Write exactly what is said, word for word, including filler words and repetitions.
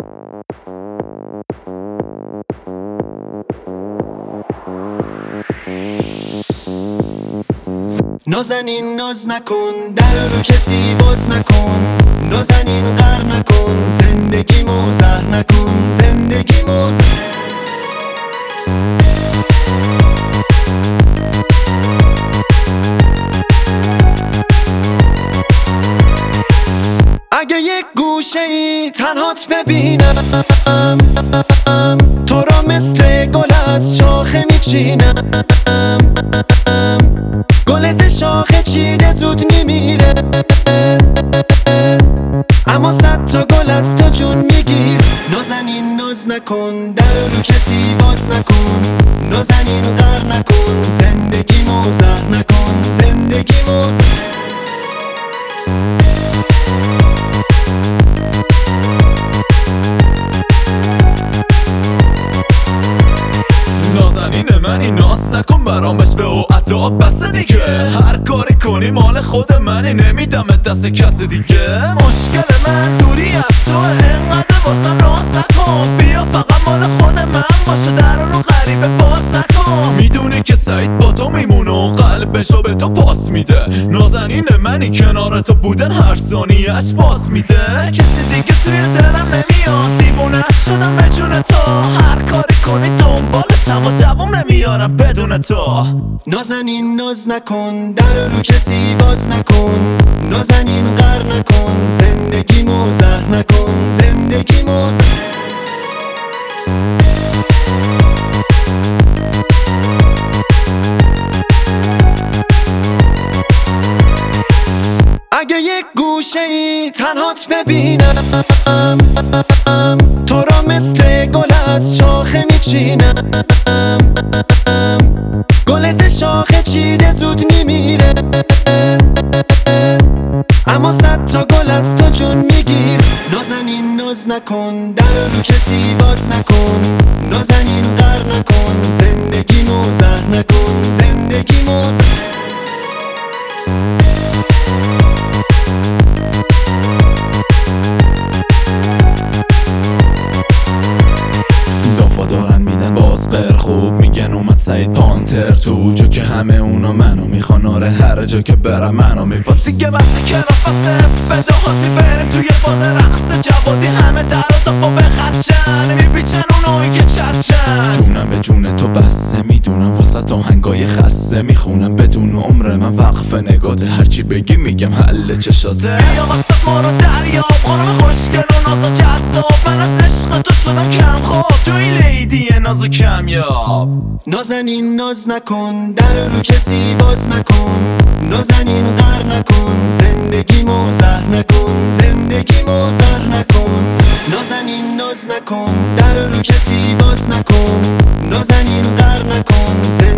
نازنین ناز نکن، در رو کسی باز نکن. نازنین قهر نکن، زندگی موزه نکن. زندگی موزه اگه یک گوشه ای تنهات ببینم، تو را مثل گل از شاخه میچینم. گل ز شاخه چیده زود میمیره، اما صد تا گل از تو جون میگیر. نازنین ناز نکن، در رو کسی باز نکن. نازنین قهر نکن، زندگی موزه نکن. زندگی موزه نازنین منی، ناز نکن برامش به او اداب بس دیگه. هر کاری کنی مال خود منی، نمیدم دست کس دیگه. مشکل من دوری از تو، انقدر واسم راز نکن. بیا فقط مال خود من باشه، در رو غریبه باز نکن. میدونی که سعید با تو میمونه و قلبشو به تو پاس میده. نازنین منی، کنار تو بودن هر ثانیه‌اش باز میده. کسی دیگه توی دلم نمیاد، دیوونه شدم به جون تو. هر کاری کنی دنبال تم و دوام نمیارم بدون تو. نازنین ناز نکن، در رو کسی باز نکن. نازنین قهر نکن، زندگی موزه نکن. زندگی موزه اگه یک گوشه ای تنهات ببینم، تو را مثل گل از شاخه میچینم. گل ز شاخه چیده زود میمیره، اما صد تا گل از تو جون میگیر. نازنین ناز نکن، در رو کسی باز نکن. نازنین قهر نکن، زندگی موزه نکن. زندگی موزه دارن میدن باز غیر خوب، میگن اومد سعید پانتر تو. چون که همه اونا منو میخوان، آره هر جا که برم منو میپا. دیگه بس کلاف بسه فداهاتی، بریم توی باز رقص جوادی. همه در و دفا بخرشن، میپیچن اونایی که چرشن. جونم به جون تو بسته، میدونم واسه آهنگای خسته. میخونم بدون عمر من وقف نگاته، هرچی بگی میگم حل چشاته. یا واسه ما رو دریاب، خانم خوشگل و ناز و جذاب. من از عشق تو شدم کم خواب، تو این لیدی ناز و کمیاب. نازنین ناز نکن، در رو کسی باز نکن. نازنین قهر نکن، زندگی موزه نکن. زندگی موزه نکن. نازنین ناز نکن، در رو کسی باز نکن. نازنین قهر نکن.